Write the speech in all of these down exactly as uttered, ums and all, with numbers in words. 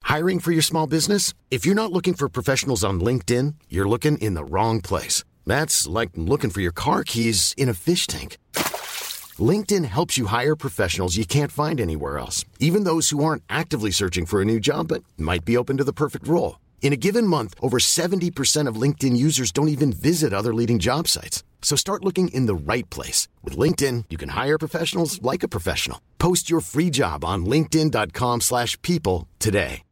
Hiring for your small business? If you're not looking for professionals on LinkedIn, you're looking in the wrong place. That's like looking for your car keys in a fish tank. LinkedIn helps you hire professionals you can't find anywhere else, even those who aren't actively searching for a new job but might be open to the perfect role. In a given month, over seventy percent of LinkedIn users don't even visit other leading job sites. So start looking in the right place. With LinkedIn, you can hire professionals like a professional. Post your free job on linkedin.com slash people today.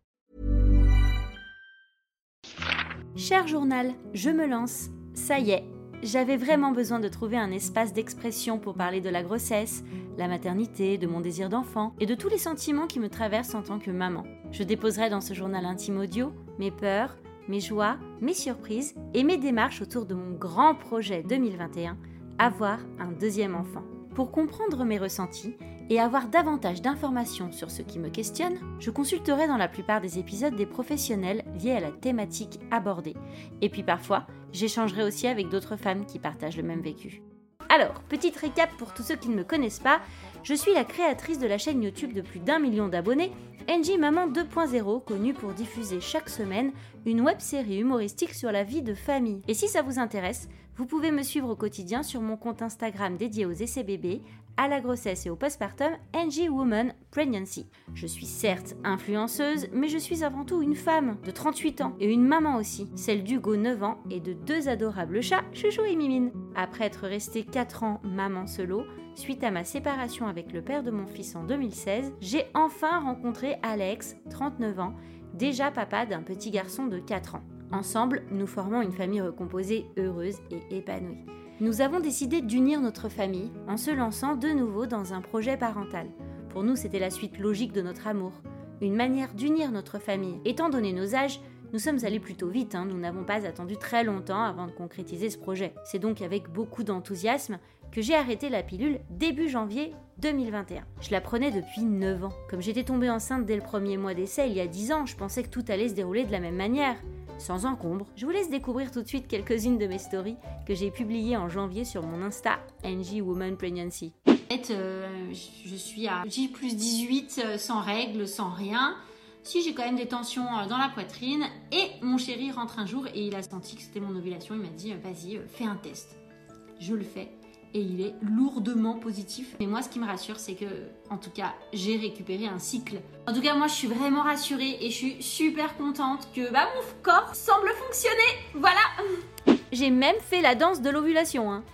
Cher journal, je me lance. Ça y est, j'avais vraiment besoin de trouver un espace d'expression pour parler de la grossesse, la maternité, de mon désir d'enfant et de tous les sentiments qui me traversent en tant que maman. Je déposerai dans ce journal intime audio mes peurs, mes joies, mes surprises et mes démarches autour de mon grand projet deux mille vingt et un, avoir un deuxième enfant. Pour comprendre mes ressentis et avoir davantage d'informations sur ce qui me questionne, je consulterai dans la plupart des épisodes des professionnels liés à la thématique abordée. Et puis parfois, j'échangerai aussi avec d'autres femmes qui partagent le même vécu. Alors, petite récap pour tous ceux qui ne me connaissent pas, je suis la créatrice de la chaîne YouTube de plus d'un million d'abonnés, Angie Maman deux point zéro, connue pour diffuser chaque semaine une web-série humoristique sur la vie de famille. Et si ça vous intéresse, vous pouvez me suivre au quotidien sur mon compte Instagram dédié aux essais bébés, à la grossesse et au postpartum, Angie Woman Pregnancy. Je suis certes influenceuse, mais je suis avant tout une femme de trente-huit ans et une maman aussi, celle d'Hugo neuf ans et de deux adorables chats, Chouchou et Mimine. Après être restée quatre ans maman solo, suite à ma séparation avec le père de mon fils en deux mille seize, j'ai enfin rencontré Alex, trente-neuf ans, déjà papa d'un petit garçon de quatre ans. Ensemble, nous formons une famille recomposée, heureuse et épanouie. Nous avons décidé d'unir notre famille en se lançant de nouveau dans un projet parental. Pour nous, c'était la suite logique de notre amour, une manière d'unir notre famille. Étant donné nos âges, nous sommes allés plutôt vite, hein. Nous n'avons pas attendu très longtemps avant de concrétiser ce projet. C'est donc avec beaucoup d'enthousiasme que j'ai arrêté la pilule début janvier deux mille vingt et un. Je la prenais depuis neuf ans. Comme j'étais tombée enceinte dès le premier mois d'essai il y a dix ans, je pensais que tout allait se dérouler de la même manière. Sans encombre, je vous laisse découvrir tout de suite quelques-unes de mes stories que j'ai publiées en janvier sur mon Insta, Angie Woman Pregnancy. En fait, euh, je suis à J plus dix-huit, euh, sans règles, sans rien. Si j'ai quand même des tensions euh, dans la poitrine. Et mon chéri rentre un jour et il a senti que c'était mon ovulation. Il m'a dit, euh, vas-y, euh, fais un test. Je le fais. Et il est lourdement positif. Mais moi, ce qui me rassure, c'est que, en tout cas, j'ai récupéré un cycle. En tout cas, moi, je suis vraiment rassurée et je suis super contente que bah, mon corps semble fonctionner. Voilà. J'ai même fait la danse de l'ovulation. Hein.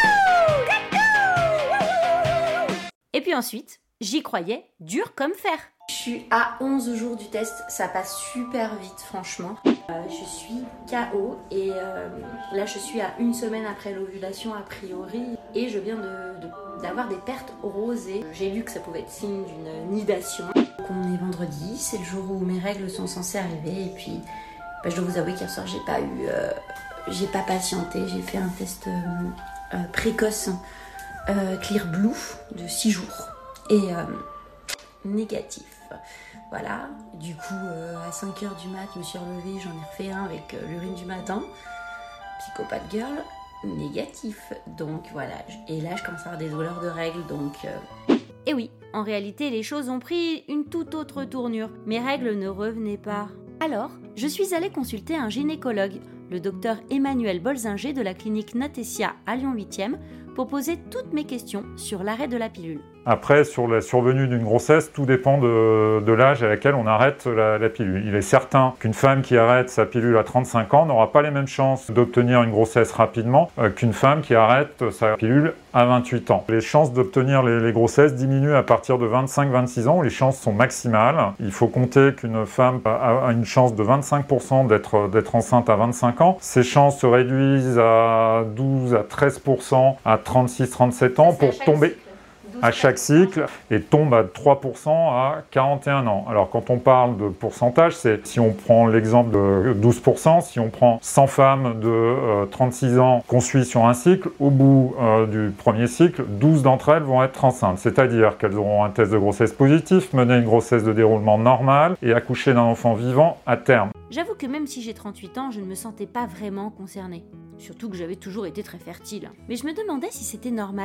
Et puis ensuite, j'y croyais dur comme fer. Je suis à onze jours du test, ça passe super vite franchement. Euh, je suis K O et euh, là je suis à une semaine après l'ovulation a priori et je viens de, de, d'avoir des pertes rosées. J'ai lu que ça pouvait être signe d'une nidation. Donc on est vendredi, c'est le jour où mes règles sont censées arriver et puis bah, je dois vous avouer qu'hier soir j'ai pas eu, euh, j'ai pas patienté, j'ai fait un test euh, euh, précoce euh, Clear Blue de six jours et euh, négatif. Voilà, du coup euh, à cinq heures du mat, je me suis relevée, j'en ai refait un avec euh, l'urine du matin. Psychopathe girl, négatif. Donc voilà, et là je commence à avoir des douleurs de règles, donc... Euh... Et oui, en réalité les choses ont pris une toute autre tournure. Mes règles ne revenaient pas. Alors, je suis allée consulter un gynécologue, le docteur Emmanuel Bolzinger de la clinique Natessia à Lyon huitième, pour poser toutes mes questions sur l'arrêt de la pilule. Après, sur la survenue d'une grossesse, tout dépend de, de l'âge à laquelle on arrête la, la pilule. Il est certain qu'une femme qui arrête sa pilule à trente-cinq ans n'aura pas les mêmes chances d'obtenir une grossesse rapidement euh, qu'une femme qui arrête sa pilule à vingt-huit ans. Les chances d'obtenir les, les grossesses diminuent à partir de vingt-cinq vingt-six ans où les chances sont maximales. Il faut compter qu'une femme a, a une chance de vingt-cinq pour cent d'être, d'être enceinte à vingt-cinq ans. Ces chances se réduisent à douze à treize pour cent à trente-six trente-sept ans pour tomber... à chaque cycle et tombe à trois pour cent à quarante et un ans. Alors quand on parle de pourcentage, c'est si on prend l'exemple de douze pour cent, si on prend cent femmes de euh, trente-six ans qu'on suit sur un cycle, au bout euh, du premier cycle, douze d'entre elles vont être enceintes. C'est-à-dire qu'elles auront un test de grossesse positif, mener une grossesse de déroulement normal et accoucher d'un enfant vivant à terme. J'avoue que même si j'ai trente-huit ans, je ne me sentais pas vraiment concernée. Surtout que j'avais toujours été très fertile. Mais je me demandais si c'était normal.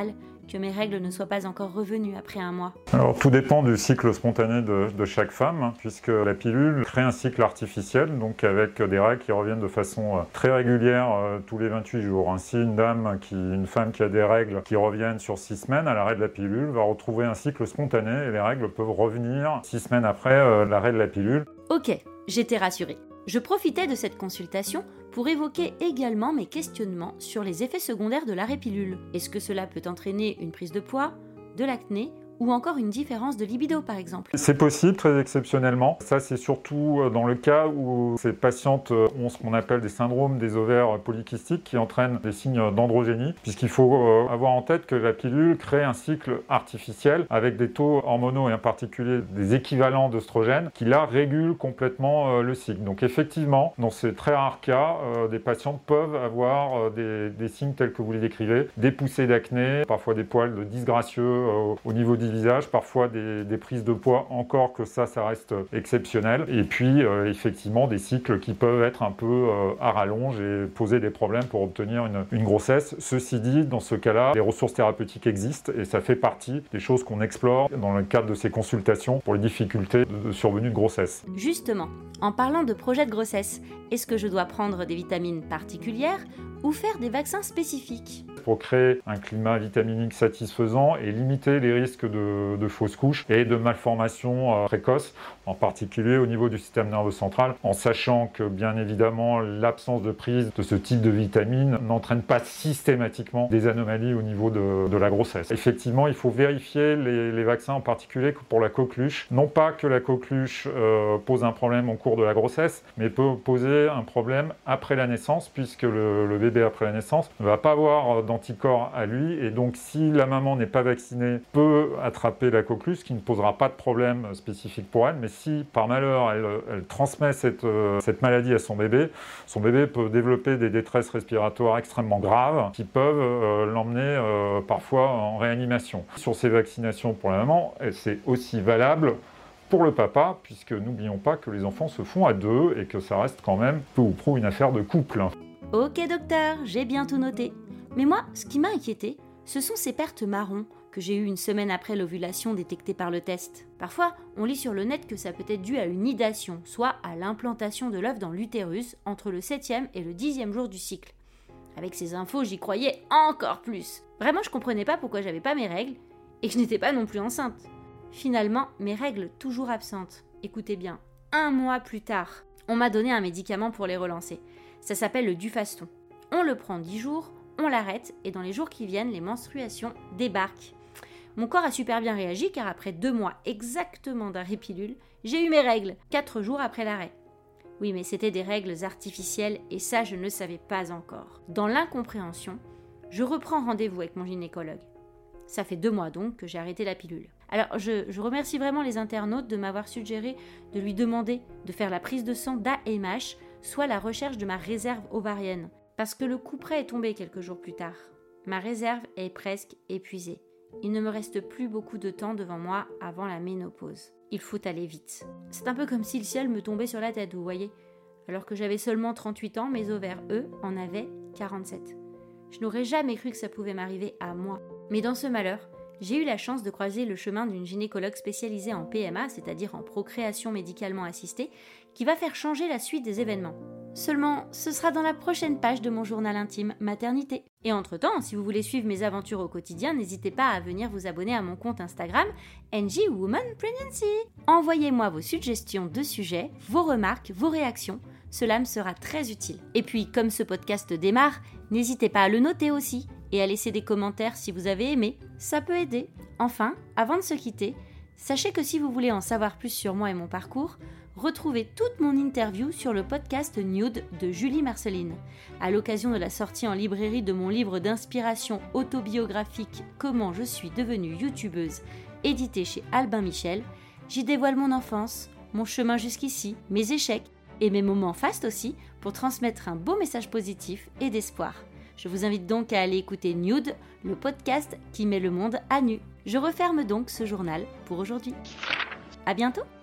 que mes règles ne soient pas encore revenues après un mois? Alors tout dépend du cycle spontané de, de chaque femme, hein, puisque la pilule crée un cycle artificiel, donc avec des règles qui reviennent de façon euh, très régulière euh, tous les vingt-huit jours. Ainsi, une dame, qui, une femme qui a des règles qui reviennent sur six semaines à l'arrêt de la pilule va retrouver un cycle spontané et les règles peuvent revenir six semaines après euh, l'arrêt de la pilule. Ok, j'étais rassurée. Je profitais de cette consultation pour évoquer également mes questionnements sur les effets secondaires de l'arrêt pilule. Est-ce que cela peut entraîner une prise de poids, de l'acné ou encore une différence de libido par exemple? C'est possible très exceptionnellement. Ça c'est surtout dans le cas où ces patientes ont ce qu'on appelle des syndromes des ovaires polykystiques qui entraînent des signes d'androgénie, puisqu'il faut avoir en tête que la pilule crée un cycle artificiel avec des taux hormonaux et en particulier des équivalents d'œstrogènes qui là régulent complètement le cycle. Donc effectivement, dans ces très rares cas, des patientes peuvent avoir des, des signes tels que vous les décrivez, des poussées d'acné, parfois des poils disgracieux au niveau du visage, parfois des, des prises de poids, encore que ça, ça reste exceptionnel. Et puis, euh, effectivement, des cycles qui peuvent être un peu euh, à rallonge et poser des problèmes pour obtenir une, une grossesse. Ceci dit, dans ce cas-là, les ressources thérapeutiques existent et ça fait partie des choses qu'on explore dans le cadre de ces consultations pour les difficultés de, de survenue de grossesse. Justement, en parlant de projet de grossesse, est-ce que je dois prendre des vitamines particulières ou faire des vaccins spécifiques? Pour créer un climat vitaminique satisfaisant et limiter les risques de, de fausses couches et de malformations euh, précoces, en particulier au niveau du système nerveux central, en sachant que bien évidemment l'absence de prise de ce type de vitamines n'entraîne pas systématiquement des anomalies au niveau de, de la grossesse. Effectivement, il faut vérifier les, les vaccins, en particulier pour la coqueluche. Non pas que la coqueluche euh, pose un problème au cours de la grossesse, mais peut poser un problème après la naissance, puisque le, le bébé après la naissance ne va pas avoir d'anticorps à lui, et donc si la maman n'est pas vaccinée, peut attraper la coqueluche, ce qui ne posera pas de problème spécifique pour elle, mais si par malheur elle, elle transmet cette, euh, cette maladie à son bébé, son bébé peut développer des détresses respiratoires extrêmement graves qui peuvent euh, l'emmener euh, parfois en réanimation. Sur ces vaccinations pour la maman, c'est aussi valable pour le papa, puisque n'oublions pas que les enfants se font à deux et que ça reste quand même peu ou prou une affaire de couple. Ok docteur, j'ai bien tout noté. Mais moi, ce qui m'a inquiété, ce sont ces pertes marron que j'ai eues une semaine après l'ovulation détectée par le test. Parfois, on lit sur le net que ça peut être dû à une nidation, soit à l'implantation de l'œuf dans l'utérus entre le septième et le dixième jour du cycle. Avec ces infos, j'y croyais encore plus. Vraiment, je comprenais pas pourquoi j'avais pas mes règles et que je n'étais pas non plus enceinte. Finalement, mes règles toujours absentes. Écoutez bien, un mois plus tard, on m'a donné un médicament pour les relancer. Ça s'appelle le Dufaston. On le prend dix jours, on l'arrête et dans les jours qui viennent, les menstruations débarquent. Mon corps a super bien réagi car après deux mois exactement d'arrêt pilule, j'ai eu mes règles, quatre jours après l'arrêt. Oui, mais c'était des règles artificielles et ça, je ne le savais pas encore. Dans l'incompréhension, je reprends rendez-vous avec mon gynécologue. Ça fait deux mois donc que j'ai arrêté la pilule. Alors, je, je remercie vraiment les internautes de m'avoir suggéré de lui demander de faire la prise de sang d'A M H, soit la recherche de ma réserve ovarienne, parce que le coup près est tombé quelques jours plus tard. Ma réserve est presque épuisée. Il ne me reste plus beaucoup de temps devant moi avant la ménopause. Il faut aller vite. C'est un peu comme si le ciel me tombait sur la tête, vous voyez. Alors que j'avais seulement trente-huit ans, mes ovaires, eux, en avaient quarante-sept. Je n'aurais jamais cru que ça pouvait m'arriver à moi. Mais dans ce malheur, j'ai eu la chance de croiser le chemin d'une gynécologue spécialisée en P M A, c'est-à-dire en procréation médicalement assistée, qui va faire changer la suite des événements. Seulement, ce sera dans la prochaine page de mon journal intime Maternité. Et entre-temps, si vous voulez suivre mes aventures au quotidien, n'hésitez pas à venir vous abonner à mon compte Instagram N J Woman Pregnancy. Envoyez-moi vos suggestions de sujets, vos remarques, vos réactions. Cela me sera très utile. Et puis, comme ce podcast démarre, n'hésitez pas à le noter aussi et à laisser des commentaires si vous avez aimé. Ça peut aider. Enfin, avant de se quitter, sachez que si vous voulez en savoir plus sur moi et mon parcours, retrouvez toute mon interview sur le podcast Nude de Julie Marceline. À l'occasion de la sortie en librairie de mon livre d'inspiration autobiographique « Comment je suis devenue youtubeuse » édité chez Albin Michel, j'y dévoile mon enfance, mon chemin jusqu'ici, mes échecs et mes moments fastes aussi pour transmettre un beau message positif et d'espoir. Je vous invite donc à aller écouter Nude, le podcast qui met le monde à nu. Je referme donc ce journal pour aujourd'hui. À bientôt!